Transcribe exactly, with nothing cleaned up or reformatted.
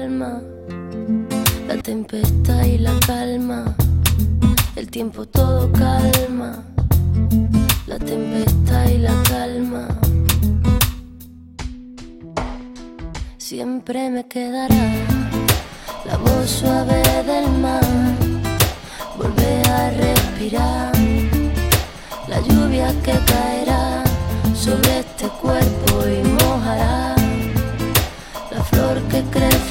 calma, la tempestad y la calma, el tiempo todo calma, la tempestad y la calma. Siempre me quedará la voz suave del mar, volver a respirar, la lluvia que caerá sobre este cuerpo y mojará la flor que crece